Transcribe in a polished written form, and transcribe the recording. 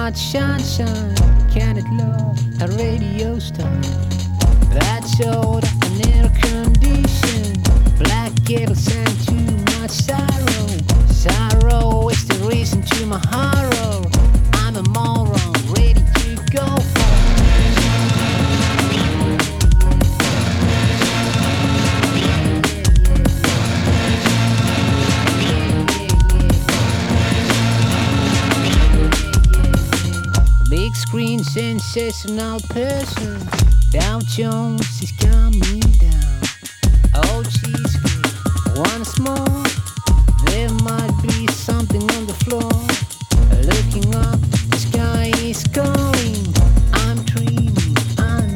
much sunshine. Cannot love a radio star. That's old and air condition. Black girls and too much sorrow. Sorrow is the reason to my horror. I'm a moron, ready to go for big screen sensational person. Dow Jones is coming down. Oh, she's good. Once more, there might